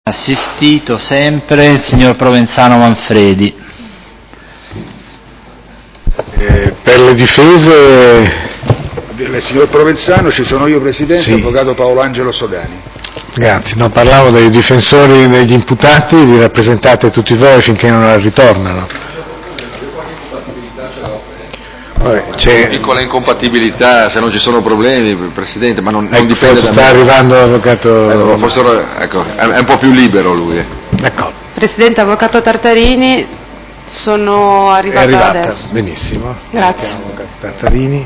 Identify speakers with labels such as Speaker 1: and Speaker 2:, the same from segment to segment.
Speaker 1: Assistito sempre il signor Provenzano Manfredi.
Speaker 2: Per le difese
Speaker 3: del signor Provenzano ci sono io Presidente,
Speaker 2: sì.
Speaker 3: Avvocato Paolo Angelo Sodani.
Speaker 2: Grazie, no, parlavo dei difensori degli imputati, li rappresentate tutti voi finché non ritornano.
Speaker 4: C'è piccola incompatibilità, se non ci sono problemi, Presidente, ma non dipende da me.
Speaker 2: Sta arrivando l'avvocato.
Speaker 4: Forse ecco, è un po' più libero lui.
Speaker 2: D'accordo.
Speaker 5: Presidente, Avvocato Tartarini, sono arrivata adesso.
Speaker 2: Benissimo.
Speaker 5: Grazie.
Speaker 2: Avvocato Tartarini.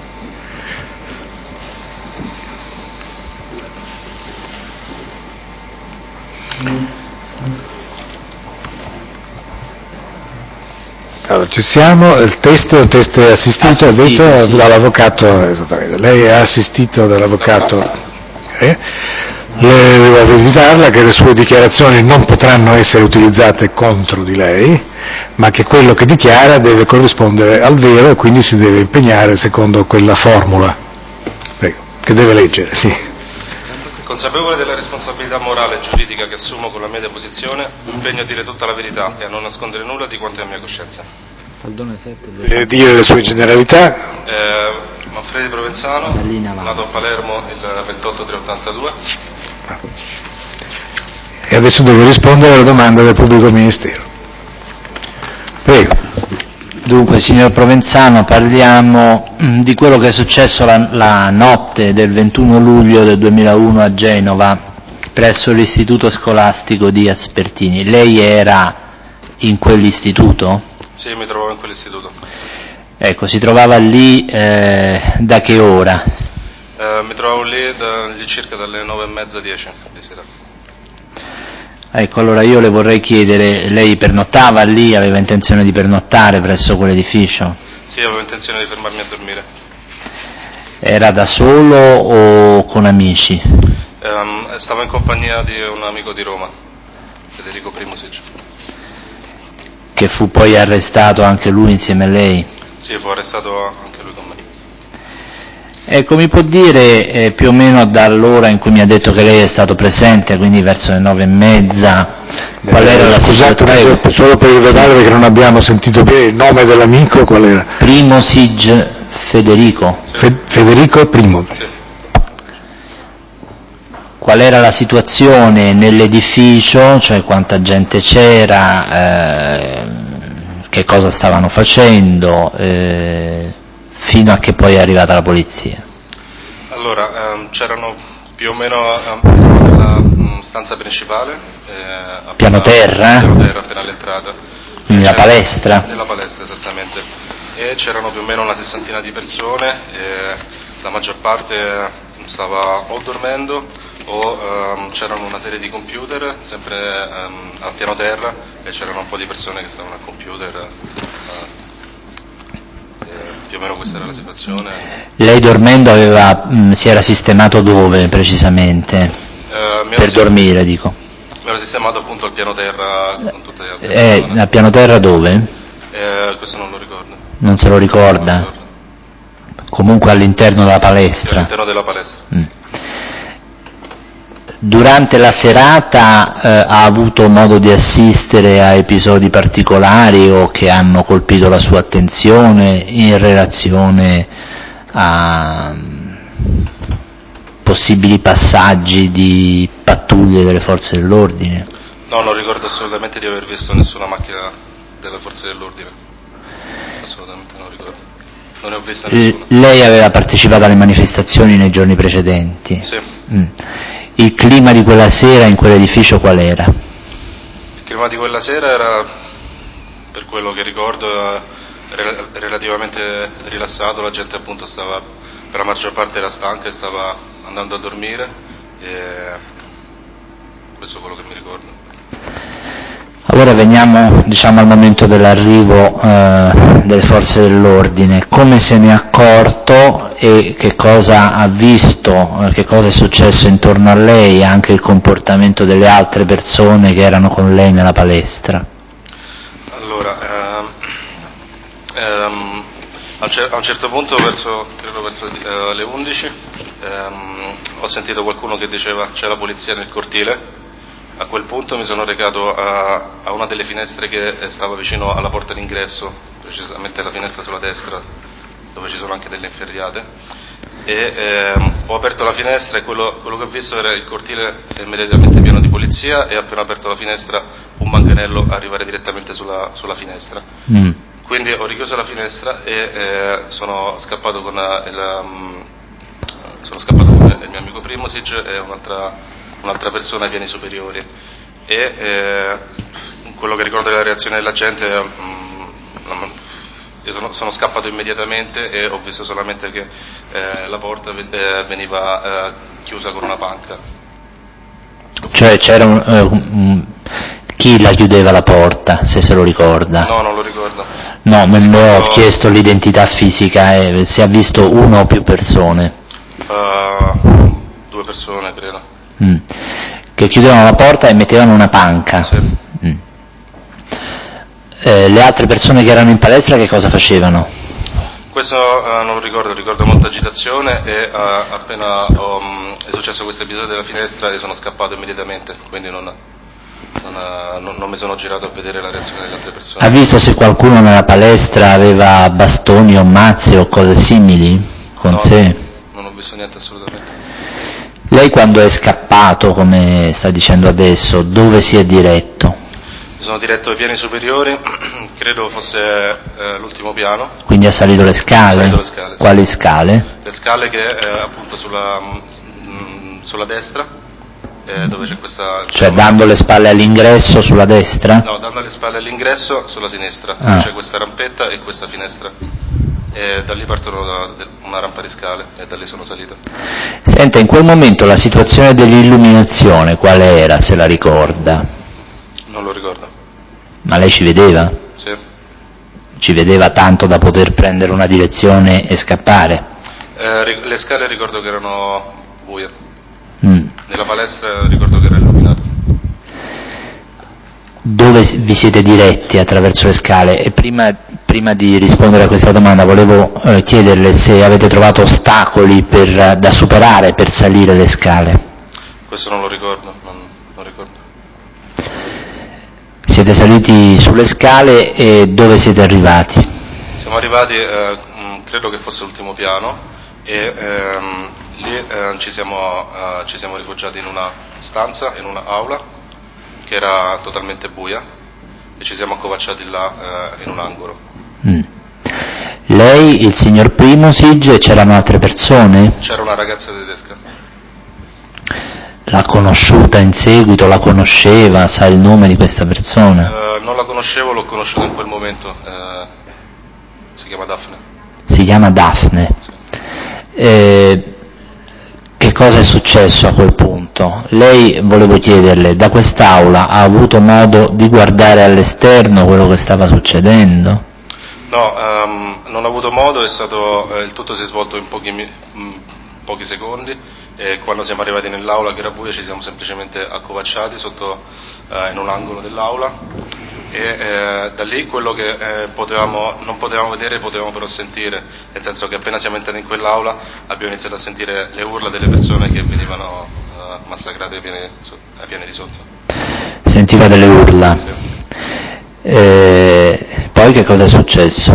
Speaker 2: Allora, ci siamo, il test è un test assistito, ha detto sì. Dall'avvocato, esattamente. Lei è assistito dall'avvocato. Le devo avvisarla che le sue dichiarazioni non potranno essere utilizzate contro di lei, ma che quello che dichiara deve corrispondere al vero e quindi si deve impegnare secondo quella formula. Prego, che deve leggere, sì.
Speaker 6: Consapevole della responsabilità morale e giuridica che assumo con la mia deposizione, mi impegno a dire tutta la verità e a non nascondere nulla di quanto è a mia coscienza.
Speaker 2: Dire le sue generalità.
Speaker 6: Manfredi Provenzano, nato a Palermo il 28/3/82.
Speaker 2: E adesso deve rispondere alla domanda del pubblico ministero. Prego.
Speaker 1: Dunque, signor Provenzano, parliamo di quello che è successo la notte del 21 luglio del 2001 a Genova, presso l'istituto scolastico di Aspertini. Lei era in quell'istituto?
Speaker 6: Sì, mi trovavo in quell'istituto.
Speaker 1: Ecco, si trovava lì da che ora?
Speaker 6: Mi trovavo lì circa dalle 9:30, 10 di sera.
Speaker 1: Ecco, allora io le vorrei chiedere, lei pernottava lì, aveva intenzione di pernottare presso quell'edificio?
Speaker 6: Sì, avevo intenzione di fermarmi a dormire.
Speaker 1: Era da solo o con amici?
Speaker 6: Stavo in compagnia di un amico di Roma, Federico Primusic.
Speaker 1: Che fu poi arrestato anche lui insieme a lei?
Speaker 6: Sì, fu arrestato anche lui con me.
Speaker 1: Ecco, mi può dire più o meno dall'ora in cui mi ha detto che lei è stato presente, quindi verso le 9:30, qual era la situazione?
Speaker 2: Scusate, solo per ricordare perché non abbiamo sentito bene il nome dell'amico, qual era?
Speaker 1: Primusic Federico.
Speaker 6: Sì.
Speaker 2: Federico Primo.
Speaker 6: Sì.
Speaker 1: Qual era la situazione nell'edificio, cioè quanta gente c'era, che cosa stavano facendo, fino a che poi è arrivata la polizia?
Speaker 6: Allora, c'erano più o meno nella stanza principale,
Speaker 1: piano terra?
Speaker 6: Piano terra, appena all'entrata.
Speaker 1: Quindi la palestra?
Speaker 6: Nella palestra, esattamente. E c'erano più o meno una sessantina di persone, e la maggior parte stava o dormendo o c'erano una serie di computer sempre a piano terra e c'erano un po' di persone che stavano al computer. Più o meno questa era la situazione.
Speaker 1: Lei dormendo si era sistemato dove precisamente? Per dormire, dico.
Speaker 6: Mi ero sistemato appunto al piano terra con tutte le altre persone.
Speaker 1: A piano terra dove?
Speaker 6: Questo non lo ricordo.
Speaker 1: Non se lo ricorda?
Speaker 6: Non lo ricordo.
Speaker 1: Comunque all'interno della palestra?
Speaker 6: Sì, all'interno della palestra.
Speaker 1: Durante la serata ha avuto modo di assistere a episodi particolari o che hanno colpito la sua attenzione in relazione a possibili passaggi di pattuglie delle forze dell'ordine?
Speaker 6: No, non ricordo assolutamente di aver visto nessuna macchina delle forze dell'ordine. Assolutamente non ricordo. Non ne ho vista nessuna.
Speaker 1: Lei aveva partecipato alle manifestazioni nei giorni precedenti?
Speaker 6: Sì.
Speaker 1: Il clima di quella sera in quell'edificio qual era?
Speaker 6: Il clima di quella sera era, per quello che ricordo, relativamente rilassato, la gente appunto stava, per la maggior parte era stanca e stava andando a dormire, e questo è quello che mi ricordo.
Speaker 1: Allora veniamo al momento dell'arrivo delle forze dell'ordine. Come se ne è accorto e che cosa ha visto, che cosa è successo intorno a lei e anche il comportamento delle altre persone che erano con lei nella palestra?
Speaker 6: Allora, a un certo punto, credo verso le 11, ho sentito qualcuno che diceva c'è la polizia nel cortile. A quel punto mi sono recato a una delle finestre che stava vicino alla porta d'ingresso, precisamente la finestra sulla destra, dove ci sono anche delle inferriate, e ho aperto la finestra e quello che ho visto era il cortile immediatamente pieno di polizia, e appena aperto la finestra un manganello arrivare direttamente sulla finestra. Quindi ho richiuso la finestra e sono scappato con il mio amico Primosic e un'altra persona ai piani superiori, e quello che ricordo della reazione della gente, io sono scappato immediatamente e ho visto solamente che la porta veniva chiusa con una panca.
Speaker 1: Cioè c'era chi la chiudeva la porta, se lo ricorda?
Speaker 6: No, non lo ricordo.
Speaker 1: No, me ne ho chiesto l'identità fisica, se ha visto una o più persone.
Speaker 6: 2 persone, credo.
Speaker 1: Che chiudevano la porta e mettevano una panca.
Speaker 6: Sì.
Speaker 1: Le altre persone che erano in palestra che cosa facevano?
Speaker 6: Questo non lo ricordo molta agitazione, e appena è successo questo episodio della finestra io sono scappato immediatamente, quindi non mi sono girato a vedere la reazione delle altre persone.
Speaker 1: Ha visto se qualcuno nella palestra aveva bastoni o mazze o cose simili con sé?
Speaker 6: Non ho visto niente assolutamente.
Speaker 1: Lei quando è scappato, come sta dicendo adesso, dove si è diretto?
Speaker 6: Mi sono diretto ai piani superiori, credo fosse l'ultimo piano.
Speaker 1: Quindi ha salito le scale?
Speaker 6: Ho salito le scale. Sì.
Speaker 1: Quali scale?
Speaker 6: Le scale che appunto sulla destra, dove c'è questa...
Speaker 1: Cioè dando le spalle all'ingresso sulla destra?
Speaker 6: No, dando le spalle all'ingresso sulla sinistra, dove c'è questa rampetta e questa finestra. E da lì partono una rampa di scale e da lì sono salito.
Speaker 1: Senta, in quel momento la situazione dell'illuminazione quale era, se la ricorda?
Speaker 6: Non lo ricordo.
Speaker 1: Ma lei ci vedeva?
Speaker 6: Sì.
Speaker 1: Ci vedeva tanto da poter prendere una direzione e scappare?
Speaker 6: Le scale ricordo che erano buie. Nella palestra ricordo che era illuminato.
Speaker 1: Dove vi siete diretti attraverso le scale? E prima di rispondere a questa domanda volevo chiederle se avete trovato ostacoli da superare per salire le scale.
Speaker 6: Questo non lo ricordo, non ricordo.
Speaker 1: Siete saliti sulle scale e dove siete arrivati?
Speaker 6: Siamo arrivati, credo che fosse l'ultimo piano, e lì ci siamo rifugiati in una stanza, in un'aula che era totalmente buia, e ci siamo accovacciati là in un angolo.
Speaker 1: Lei, il signor Primosic, e c'erano altre persone?
Speaker 6: C'era una ragazza tedesca.
Speaker 1: L'ha conosciuta in seguito, la conosceva, sa il nome di questa persona?
Speaker 6: Non la conoscevo, l'ho conosciuta in quel momento, si chiama Daphne.
Speaker 1: Si chiama Daphne.
Speaker 6: Sì.
Speaker 1: Che cosa è successo a quel punto? Lei, volevo chiederle, da quest'aula ha avuto modo di guardare all'esterno quello che stava succedendo?
Speaker 6: No, non ho avuto modo, il tutto si è svolto in pochi secondi, e quando siamo arrivati nell'aula che era buia ci siamo semplicemente accovacciati in un angolo dell'aula, e da lì quello che non potevamo vedere potevamo però sentire, nel senso che appena siamo entrati in quell'aula abbiamo iniziato a sentire le urla delle persone che venivano massacrate ai piani di sotto.
Speaker 1: Sentiva delle urla?
Speaker 6: Sì.
Speaker 1: Poi che cosa è successo?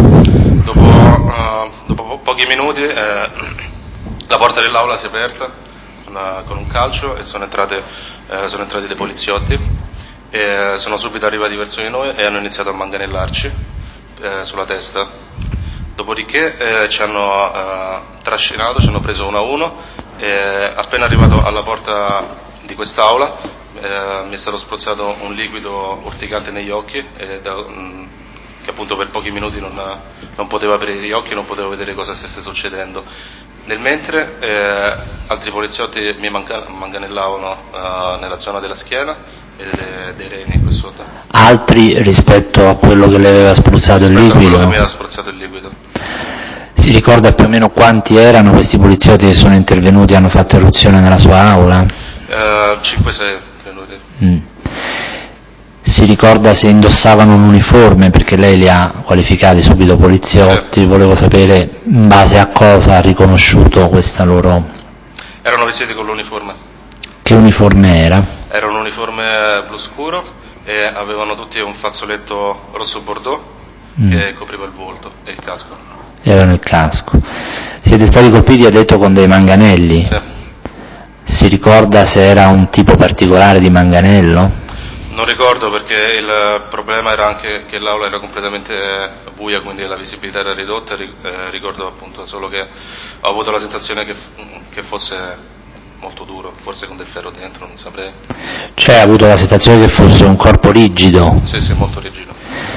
Speaker 6: Dopo pochi minuti la porta dell'aula si è aperta con un calcio e sono entrati dei poliziotti, e sono subito arrivati verso di noi e hanno iniziato a manganellarci sulla testa. Dopodiché ci hanno trascinato, ci hanno preso uno a uno, e appena arrivato alla porta di quest'aula mi è stato spruzzato un liquido urticante negli occhi, che appunto per pochi minuti non potevo aprire gli occhi, non potevo vedere cosa stesse succedendo. Nel mentre altri poliziotti mi manganellavano nella zona della schiena e dei reni qui sotto.
Speaker 1: Altri rispetto a quello che le aveva spruzzato il liquido?
Speaker 6: A quello che mi aveva spruzzato il liquido.
Speaker 1: Si ricorda più o meno quanti erano questi poliziotti che sono intervenuti e hanno fatto irruzione nella sua aula?
Speaker 6: 5-6, credo dire.
Speaker 1: Si ricorda se indossavano un uniforme, perché lei li ha qualificati subito poliziotti, sì. Volevo sapere in base a cosa ha riconosciuto questa loro...
Speaker 6: Erano vestiti con l'uniforme.
Speaker 1: Che uniforme era?
Speaker 6: Era un uniforme blu scuro e avevano tutti un fazzoletto rosso bordeaux che copriva il volto e il casco.
Speaker 1: E avevano il casco. Siete stati colpiti, ha detto, con dei manganelli?
Speaker 6: Sì.
Speaker 1: Si ricorda se era un tipo particolare di manganello?
Speaker 6: Non ricordo, perché il problema era anche che l'aula era completamente buia, quindi la visibilità era ridotta. Ricordo appunto solo che ho avuto la sensazione che fosse molto duro, forse con del ferro dentro, non saprei.
Speaker 1: Cioè ha avuto la sensazione che fosse un corpo rigido?
Speaker 6: Sì, molto rigido.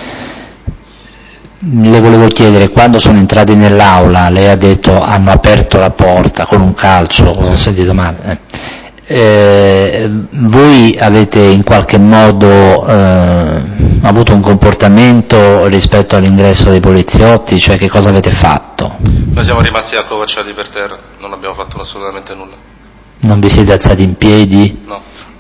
Speaker 1: Le volevo chiedere, quando sono entrati nell'aula, lei ha detto hanno aperto la porta con un calcio, ho sentito male. Voi avete in qualche modo avuto un comportamento rispetto all'ingresso dei poliziotti, cioè che cosa avete fatto?
Speaker 6: Noi siamo rimasti accovacciati per terra, non abbiamo fatto assolutamente nulla.
Speaker 1: Non vi siete alzati in piedi?
Speaker 6: No.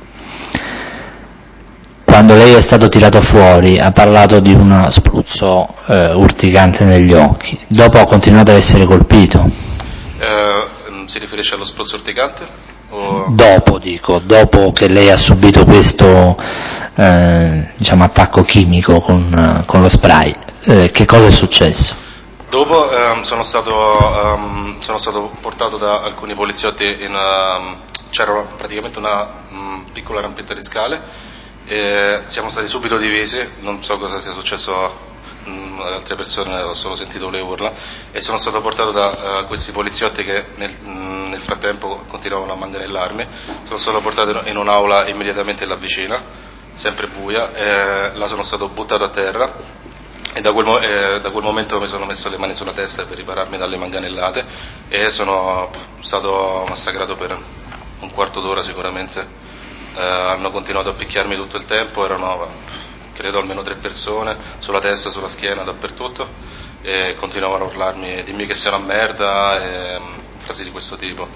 Speaker 1: Quando lei è stato tirato fuori ha parlato di uno spruzzo urticante negli occhi, dopo ha continuato a essere colpito?
Speaker 6: Si riferisce allo spruzzo urticante?
Speaker 1: Dopo che lei ha subito questo attacco chimico con lo spray, che cosa è successo?
Speaker 6: Dopo sono stato portato da alcuni poliziotti c'era praticamente una piccola rampetta di scale e siamo stati subito divisi, non so cosa sia successo ad altre persone, ho solo sentito le urla, e sono stato portato da questi poliziotti che nel frattempo continuavano a manganellarmi. Sono stato portato in un'aula immediatamente là vicina, sempre buia, e là sono stato buttato a terra e da quel momento mi sono messo le mani sulla testa per ripararmi dalle manganellate e sono stato massacrato per un quarto d'ora sicuramente. Hanno continuato a picchiarmi tutto il tempo, erano credo almeno 3 persone, sulla testa, sulla schiena, dappertutto, e continuavano a urlarmi dimmi che sei una merda e frasi di questo tipo.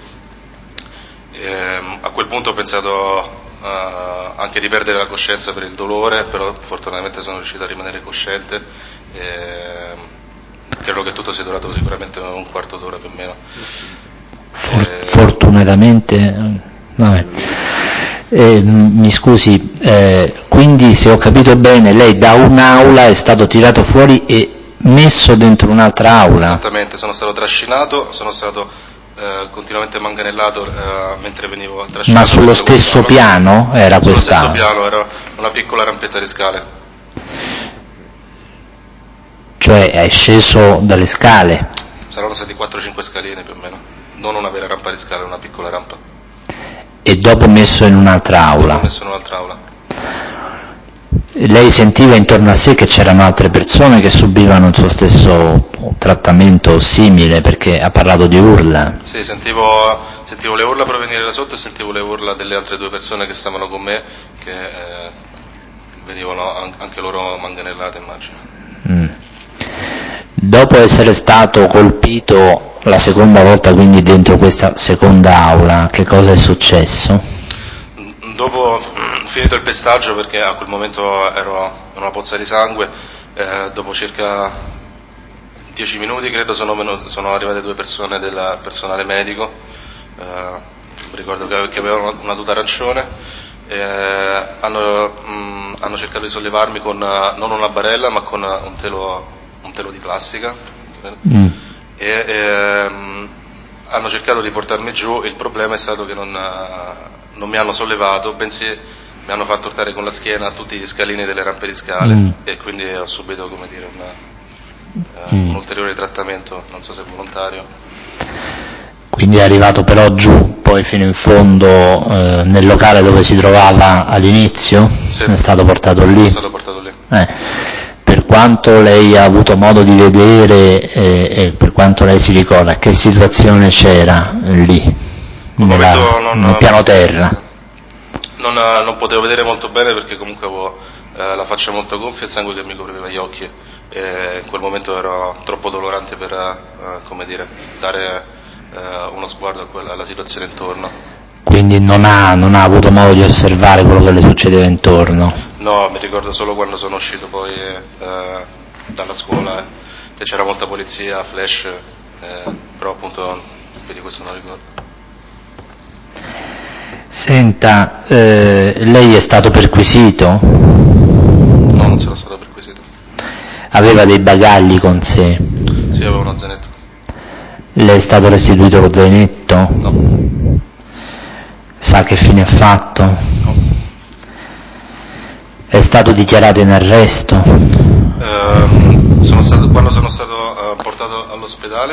Speaker 6: A quel punto ho pensato anche di perdere la coscienza per il dolore, però fortunatamente sono riuscito a rimanere cosciente e credo che tutto sia durato sicuramente un quarto d'ora più o meno.
Speaker 1: Fortunatamente, vabbè. Mi scusi, quindi se ho capito bene lei da un'aula è stato tirato fuori e messo dentro un'altra aula?
Speaker 6: Esattamente, sono stato trascinato, sono stato continuamente manganellato mentre venivo trascinato.
Speaker 1: Ma sullo stesso piano era quest'aula?
Speaker 6: Sullo stesso piano, era una piccola rampetta di scale.
Speaker 1: Cioè è sceso dalle scale?
Speaker 6: Saranno stati 4-5 scaline più o meno, non una vera rampa di scale, una piccola rampa.
Speaker 1: E dopo messo in un'altra aula?
Speaker 6: Dopo messo in un'altra aula.
Speaker 1: Lei sentiva intorno a sé che c'erano altre persone che subivano il suo stesso trattamento simile, perché ha parlato di urla?
Speaker 6: Sì, sentivo le urla provenire da sotto e sentivo le urla delle altre 2 persone che stavano con me, che venivano anche loro manganellate, immagino.
Speaker 1: Dopo essere stato colpito la seconda volta, quindi dentro questa seconda aula, che cosa è successo?
Speaker 6: Dopo finito il pestaggio, perché a quel momento ero in una pozza di sangue, dopo circa 10 minuti credo sono arrivate 2 persone del personale medico, ricordo che avevano una tuta arancione, hanno cercato di sollevarmi con non una barella ma con un telo di plastica e hanno cercato di portarmi giù. Il problema è stato che non mi hanno sollevato, bensì mi hanno fatto urtare con la schiena a tutti gli scalini delle rampe di scale e quindi ho subito, come dire, un ulteriore trattamento, non so se volontario.
Speaker 1: Quindi è arrivato però giù poi fino in fondo nel locale dove si trovava all'inizio?
Speaker 6: Sì.
Speaker 1: È stato portato lì?
Speaker 6: È stato portato lì.
Speaker 1: Per quanto lei ha avuto modo di vedere e per quanto lei si ricorda, che situazione c'era lì, nel piano terra?
Speaker 6: Non potevo vedere molto bene perché comunque avevo la faccia molto gonfia e il sangue che mi copriva gli occhi e in quel momento ero troppo dolorante per come dire, dare uno sguardo alla situazione intorno.
Speaker 1: Quindi non ha avuto modo di osservare quello che le succedeva intorno?
Speaker 6: No, mi ricordo solo quando sono uscito poi dalla scuola e c'era molta polizia, flash, però appunto più di questo non ricordo.
Speaker 1: Senta, lei è stato perquisito?
Speaker 6: No, non sono stato perquisito.
Speaker 1: Aveva dei bagagli con sé?
Speaker 6: Sì, avevo uno zainetto.
Speaker 1: Le è stato restituito lo zainetto?
Speaker 6: No.
Speaker 1: Sa che fine ha fatto?
Speaker 6: No.
Speaker 1: È stato dichiarato in arresto?
Speaker 6: Quando sono stato portato all'ospedale,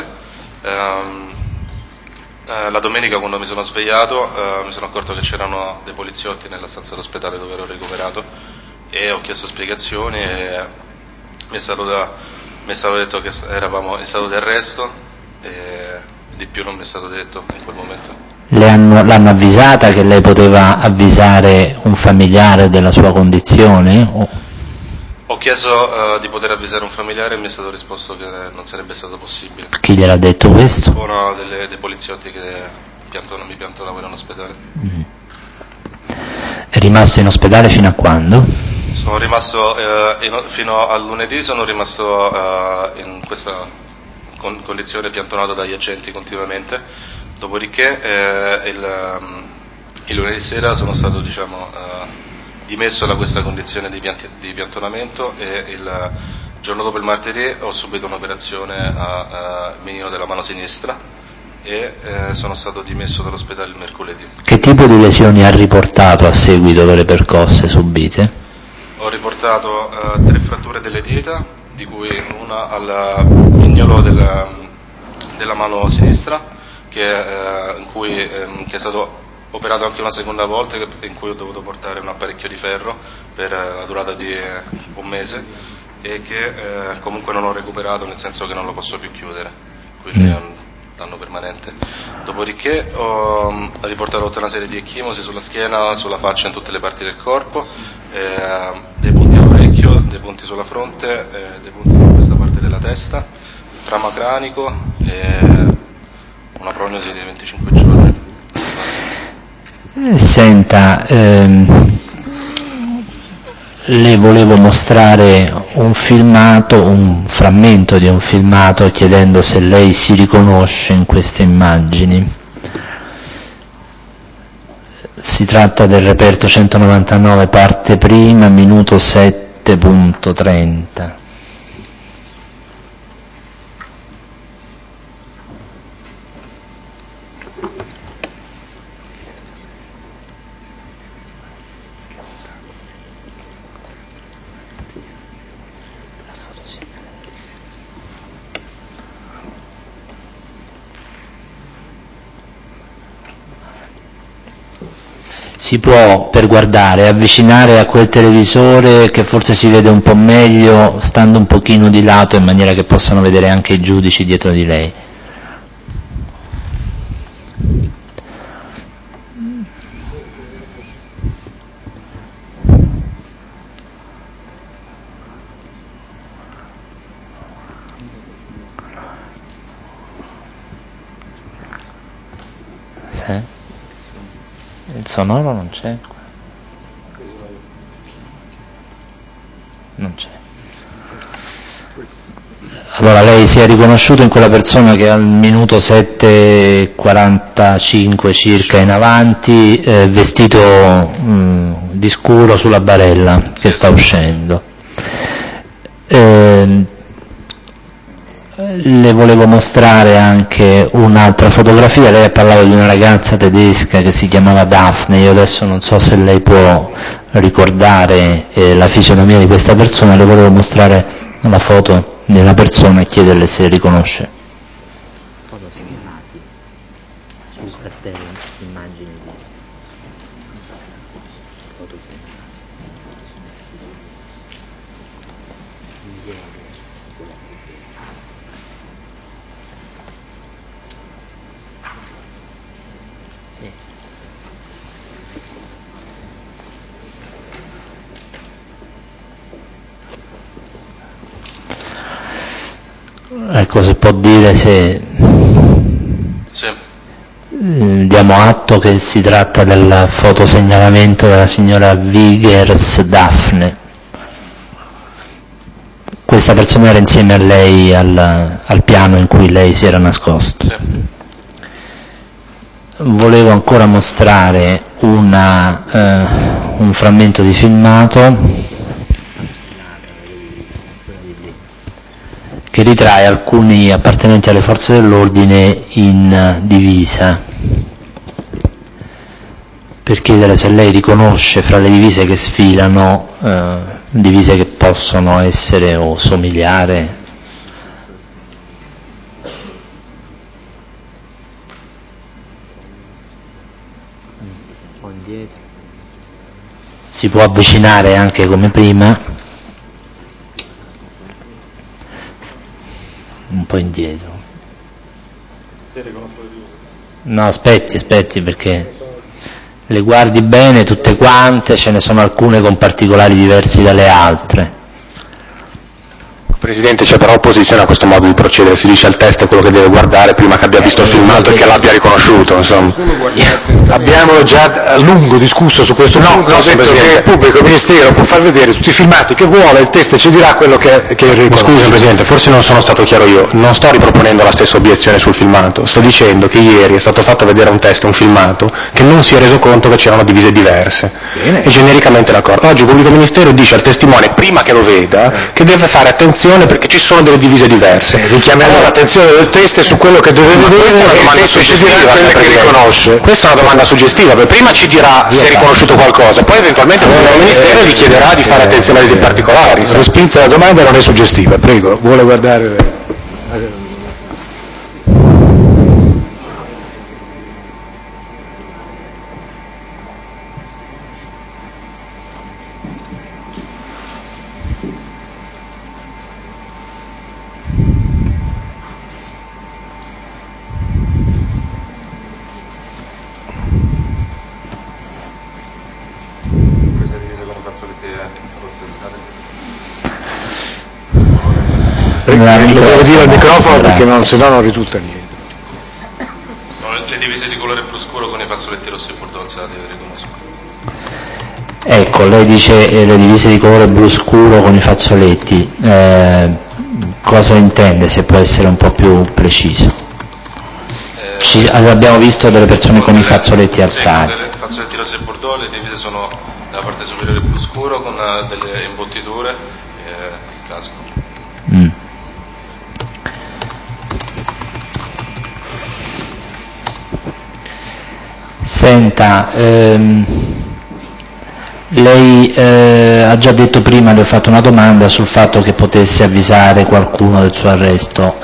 Speaker 6: la domenica quando mi sono svegliato mi sono accorto che c'erano dei poliziotti nella stanza dell'ospedale dove ero ricoverato e ho chiesto spiegazioni e mi è stato detto che eravamo in stato di arresto e di più non mi è stato detto in quel momento.
Speaker 1: L'hanno avvisata che lei poteva avvisare un familiare della sua condizione?
Speaker 6: Ho chiesto di poter avvisare un familiare e mi è stato risposto che non sarebbe stato possibile.
Speaker 1: Chi gliel'ha detto questo?
Speaker 6: Uno dei poliziotti che mi piantonava in ospedale.
Speaker 1: È rimasto in ospedale fino a quando?
Speaker 6: Sono rimasto fino a lunedì, sono rimasto in questa condizione piantonato dagli agenti continuamente, dopodiché il lunedì sera sono stato dimesso da questa condizione di piantonamento e il giorno dopo il martedì ho subito un'operazione al minimo della mano sinistra e sono stato dimesso dall'ospedale il mercoledì.
Speaker 1: Che tipo di lesioni ha riportato a seguito delle percosse subite?
Speaker 6: Ho riportato 3 fratture delle dita, di cui una al mignolo della mano sinistra, che è stato operato anche una seconda volta, in cui ho dovuto portare un apparecchio di ferro per la durata di un mese e che comunque non ho recuperato, nel senso che non lo posso più chiudere, quindi è un danno permanente. Dopodiché ho riportato tutta una serie di ecchimosi sulla schiena, sulla faccia, in tutte le parti del corpo, dei punti all'orecchio, dei punti sulla fronte, dei punti in questa parte della testa, trauma cranico e una prognosi di 25 giorni.
Speaker 1: Senta, le volevo mostrare un filmato, un frammento di un filmato, chiedendo se lei si riconosce in queste immagini. Si tratta del reperto 199, parte prima, minuto 7.30. Si può, per guardare, avvicinare a quel televisore che forse si vede un po' meglio stando un pochino di lato, in maniera che possano vedere anche i giudici dietro di lei. Sì. Il sonoro non c'è? Non c'è. Allora lei si è riconosciuto in quella persona che al minuto 7:45 circa in avanti, vestito di scuro sulla barella, che sta uscendo. Le volevo mostrare anche un'altra fotografia. Lei ha parlato di una ragazza tedesca che si chiamava Daphne. Io adesso non so se lei può ricordare la fisionomia di questa persona. Le volevo mostrare una foto di una persona e chiederle se riconosce.
Speaker 7: Foto segnalati sul cartello, immagini di foto segnalate.
Speaker 1: Ecco, se può dire se diamo atto che si tratta del fotosegnalamento della signora Wiggers Daphne. Questa persona era insieme a lei al piano in cui lei si era nascosto.
Speaker 6: Sì.
Speaker 1: Volevo ancora mostrare un frammento di filmato che ritrae alcuni appartenenti alle forze dell'ordine in divisa, per chiedere se lei riconosce fra le divise che sfilano divise che possono essere o somigliare. Si può avvicinare anche come prima, un po' indietro. No, aspetti perché le guardi bene tutte quante, ce ne sono alcune con particolari diversi dalle altre.
Speaker 8: Presidente, c'è però opposizione a questo modo di procedere, si dice al test quello che deve guardare prima che abbia visto il filmato e che l'abbia riconosciuto, insomma.
Speaker 2: Abbiamo già a lungo discusso su questo punto, ho detto che il pubblico ministero può far vedere tutti i filmati che vuole, il test ci dirà quello che riconosce.
Speaker 8: Scusi Presidente, forse non sono stato chiaro io, non sto riproponendo la stessa obiezione sul filmato, sto dicendo che ieri è stato fatto vedere un test, un filmato, che non si è reso conto che c'erano divise diverse.
Speaker 2: Bene.
Speaker 8: E genericamente d'accordo. Oggi il pubblico ministero dice al testimone, prima che lo veda, che deve fare attenzione perché ci sono delle divise diverse.
Speaker 2: Richiamerò l'attenzione del test su quello che deve vedere e il test ci dirà quelle che riconosce.
Speaker 8: Questa è una domanda suggestiva, perché prima ci dirà se è riconosciuto qualcosa, poi eventualmente il ministero gli chiederà di fare attenzione ai particolari.
Speaker 2: Respinta la domanda non è suggestiva, prego, vuole guardare. Lo devo dire al microfono perché se no non risulta niente.
Speaker 6: Le divise di colore blu scuro con i fazzoletti rossi e bordeaux alzati, le riconosco.
Speaker 1: Ecco, lei dice le divise di colore blu scuro con i fazzoletti, cosa intende, se può essere un po' più preciso? Abbiamo visto delle persone con i fazzoletti alzati.
Speaker 6: Sì, con fazzoletti rossi e bordeaux, le divise sono nella parte superiore blu scuro con delle imbottiture e casco.
Speaker 1: Senta, lei ha già detto prima, le ho fatto una domanda sul fatto che potesse avvisare qualcuno del suo arresto.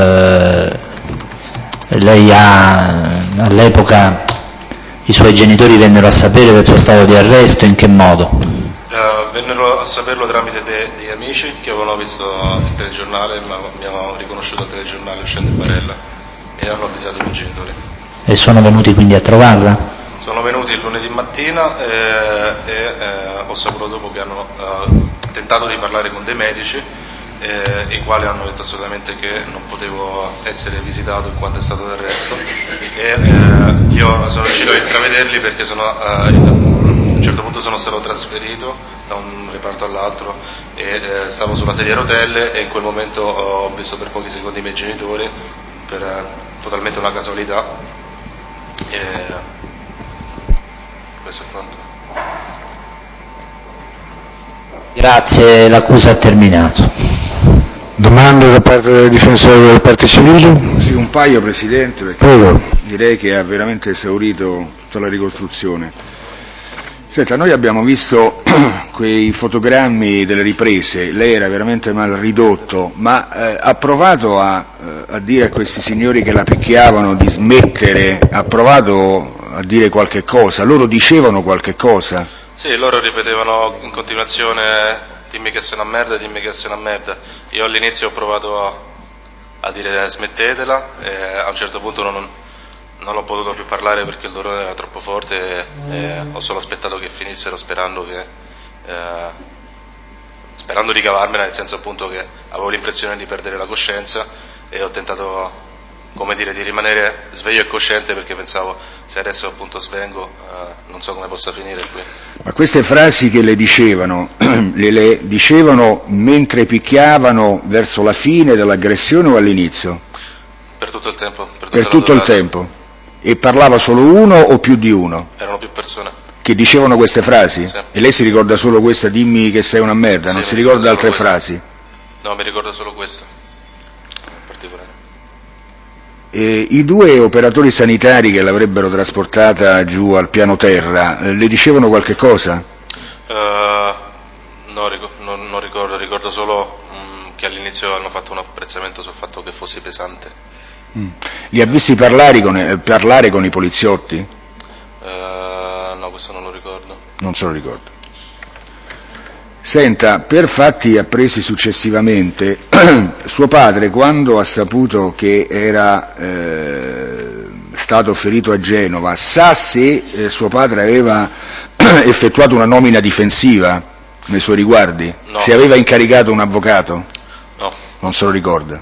Speaker 1: Lei all'epoca i suoi genitori vennero a sapere del suo stato di arresto, in che modo?
Speaker 6: Vennero a saperlo tramite degli amici che avevano visto il telegiornale, mi hanno riconosciuto al telegiornale uscendo in barella e hanno avvisato i miei genitori.
Speaker 1: E sono venuti quindi a trovarla?
Speaker 6: Sono venuti il lunedì mattina e ho saputo dopo che hanno tentato di parlare con dei medici i quali hanno detto assolutamente che non potevo essere visitato in quanto è stato d'arresto e io sono riuscito a intravederli perché a un certo punto sono stato trasferito da un reparto all'altro e stavo sulla sedia a rotelle e in quel momento ho visto per pochi secondi i miei genitori per totalmente una casualità e questo è quanto.
Speaker 1: Grazie, l'accusa ha terminato.
Speaker 2: Domande da parte del difensore delle parti civili?
Speaker 3: Sì, un paio Presidente, perché
Speaker 2: Prego.
Speaker 3: Direi che ha veramente esaurito tutta la ricostruzione. Senta, noi abbiamo visto quei fotogrammi delle riprese, lei era veramente mal ridotto, ma ha provato a dire a questi signori che la picchiavano di smettere, ha provato a dire qualche cosa, loro dicevano qualche cosa?
Speaker 6: Sì, loro ripetevano in continuazione dimmi che sei una merda, dimmi che sei una merda. Io all'inizio ho provato a dire smettetela e a un certo punto non ho potuto più parlare perché il dolore era troppo forte e ho solo aspettato che finissero sperando di cavarmela, nel senso appunto che avevo l'impressione di perdere la coscienza e ho tentato, come dire, di rimanere sveglio e cosciente perché pensavo se adesso appunto svengo non so come possa finire qui.
Speaker 3: Ma queste frasi che le dicevano, le dicevano mentre picchiavano verso la fine dell'aggressione o all'inizio?
Speaker 6: Per tutto il tempo.
Speaker 3: Per tutto il tempo. E parlava solo uno o più di uno?
Speaker 6: Erano più persone.
Speaker 3: Che dicevano queste frasi?
Speaker 6: Sì.
Speaker 3: E lei si ricorda solo questa, dimmi che sei una merda,
Speaker 6: Sì,
Speaker 3: non si ricorda altre
Speaker 6: questa.
Speaker 3: frasi?
Speaker 6: No, mi ricordo solo questo, in particolare.
Speaker 3: I due operatori sanitari che l'avrebbero trasportata giù al piano terra, le dicevano qualche cosa?
Speaker 6: Non ricordo solo che all'inizio hanno fatto un apprezzamento sul fatto che fossi pesante.
Speaker 3: Li ha visti parlare con i poliziotti?
Speaker 6: No, questo non lo ricordo.
Speaker 3: Non se lo ricordo. Senta, per fatti appresi successivamente, suo padre, quando ha saputo che era stato ferito a Genova, sa se suo padre aveva effettuato una nomina difensiva nei suoi riguardi?
Speaker 6: No.
Speaker 3: Se aveva incaricato un avvocato?
Speaker 6: No.
Speaker 3: Non se lo ricorda.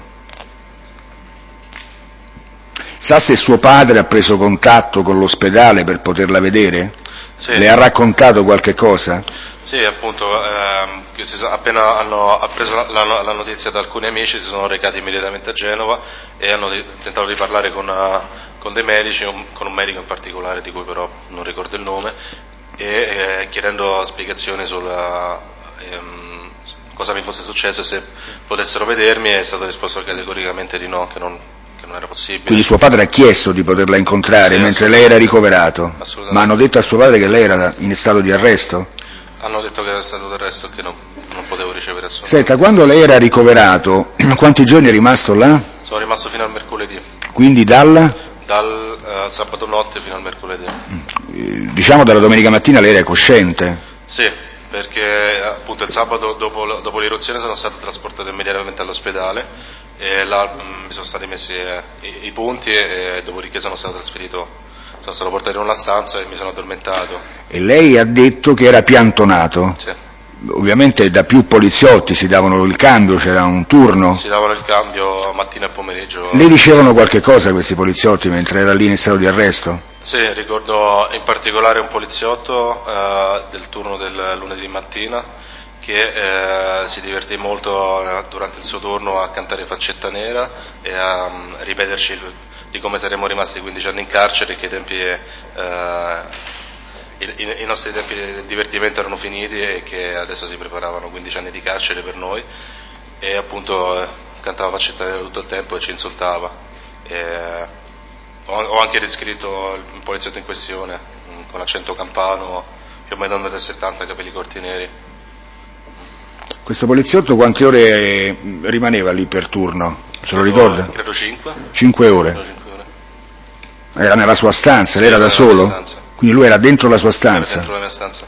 Speaker 3: Sa se suo padre ha preso contatto con l'ospedale per poterla vedere?
Speaker 6: Sì.
Speaker 3: Le ha raccontato qualche cosa?
Speaker 6: Sì, appunto, appena hanno appreso la notizia da alcuni amici si sono recati immediatamente a Genova e hanno tentato di parlare con dei medici, con un medico in particolare di cui però non ricordo il nome, e chiedendo spiegazioni sulla cosa mi fosse successo e se potessero vedermi. È stato risposto categoricamente di no, che non era possibile.
Speaker 3: Quindi suo padre ha chiesto di poterla incontrare,
Speaker 6: sì,
Speaker 3: mentre lei era ricoverato? Ma hanno detto a suo padre che lei era in stato di arresto?
Speaker 6: Hanno detto che era stato d'arresto e che non potevo ricevere assolutamente.
Speaker 3: Senta, quando lei era ricoverato, quanti giorni è rimasto là?
Speaker 6: Sono rimasto fino al mercoledì.
Speaker 3: Quindi dal
Speaker 6: sabato notte fino al mercoledì.
Speaker 3: Diciamo dalla domenica mattina lei era cosciente?
Speaker 6: Sì, perché appunto il sabato dopo l'eruzione sono stato trasportato immediatamente all'ospedale e là mi sono stati messi i punti e dopodiché sono stato portato in una stanza e mi sono addormentato.
Speaker 3: E lei ha detto che era piantonato?
Speaker 6: Sì.
Speaker 3: Ovviamente da più poliziotti si davano il cambio, c'era un turno?
Speaker 6: Si davano il cambio mattina e pomeriggio.
Speaker 3: Le dicevano qualche cosa questi poliziotti mentre era lì in stato di arresto?
Speaker 6: Sì, ricordo in particolare un poliziotto del turno del lunedì mattina che si divertì molto durante il suo turno a cantare Faccetta Nera e a ripeterci di come saremmo rimasti 15 anni in carcere, che i nostri tempi di divertimento erano finiti e che adesso si preparavano 15 anni di carcere per noi, e appunto cantava Faccetta Nera tutto il tempo e ci insultava. Ho anche descritto il poliziotto in questione con accento campano, più o meno 1,70 m, capelli corti neri.
Speaker 3: Questo poliziotto quante ore rimaneva lì per turno? Se lo ricorda?
Speaker 6: Credo 5.
Speaker 3: 5 ore?
Speaker 6: Credo 5 ore.
Speaker 3: Era nella sua stanza?
Speaker 6: Sì,
Speaker 3: lei era da solo?
Speaker 6: Stanza.
Speaker 3: Quindi lui era dentro la sua stanza?
Speaker 6: Era dentro la mia stanza.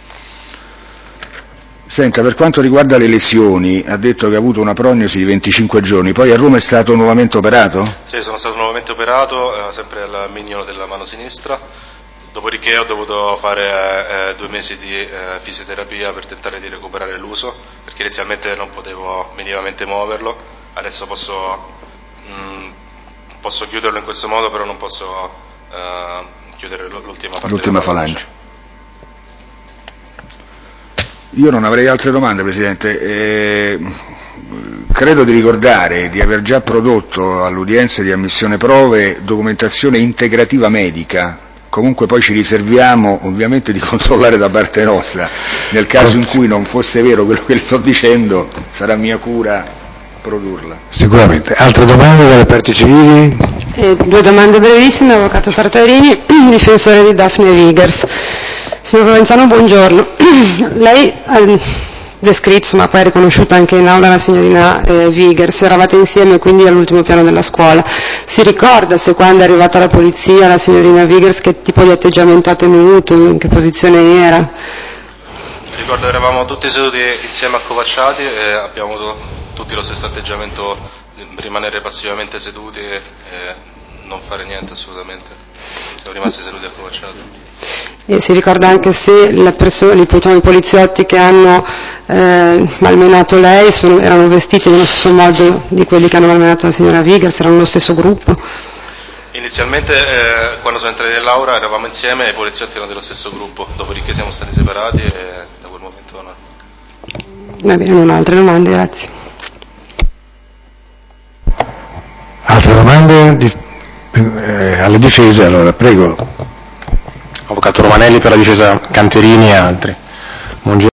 Speaker 3: Senta, per quanto riguarda le lesioni, ha detto che ha avuto una prognosi di 25 giorni, poi a Roma è stato nuovamente operato?
Speaker 6: Sì, sono stato nuovamente operato, sempre al mignolo della mano sinistra, dopodiché ho dovuto fare 2 mesi di fisioterapia per tentare di recuperare l'uso, perché inizialmente non potevo minimamente muoverlo, adesso posso chiuderlo in questo modo, però non posso chiudere l'ultima parte
Speaker 3: l'ultima
Speaker 6: della
Speaker 3: falange. Io non avrei altre domande, Presidente. Credo di ricordare di aver già prodotto all'udienza di ammissione prove documentazione integrativa medica. Comunque poi ci riserviamo ovviamente di controllare da parte nostra. Nel caso in cui non fosse vero quello che le sto dicendo, sarà mia cura produrla.
Speaker 2: Sicuramente. Altre domande dalle parti civili?
Speaker 5: 2 domande brevissime, Avvocato Tartarini, difensore di Daphne Vigers. Signor Provenzano, buongiorno. Lei ha descritto, insomma, poi ha riconosciuto anche in aula la signorina Vigers, eravate insieme quindi all'ultimo piano della scuola. Si ricorda se quando è arrivata la polizia la signorina Vigers che tipo di atteggiamento ha tenuto, in che posizione era?
Speaker 6: Ricordo che eravamo tutti seduti insieme accovacciati e abbiamo tutti lo stesso atteggiamento, rimanere passivamente seduti e non fare niente assolutamente. Siamo rimasti seduti accovacciati.
Speaker 5: E si ricorda anche se i poliziotti che hanno malmenato lei erano vestiti nello stesso modo di quelli che hanno malmenato la signora Vigers, erano lo stesso gruppo?
Speaker 6: Inizialmente quando sono entrati nell'aula eravamo insieme e i poliziotti erano dello stesso gruppo, dopodiché siamo stati separati e da quel momento no.
Speaker 5: Va bene, non ho altre domande, grazie.
Speaker 2: Altre domande? alle difese, allora prego.
Speaker 8: Avvocato Romanelli per la difesa Canterini e altri.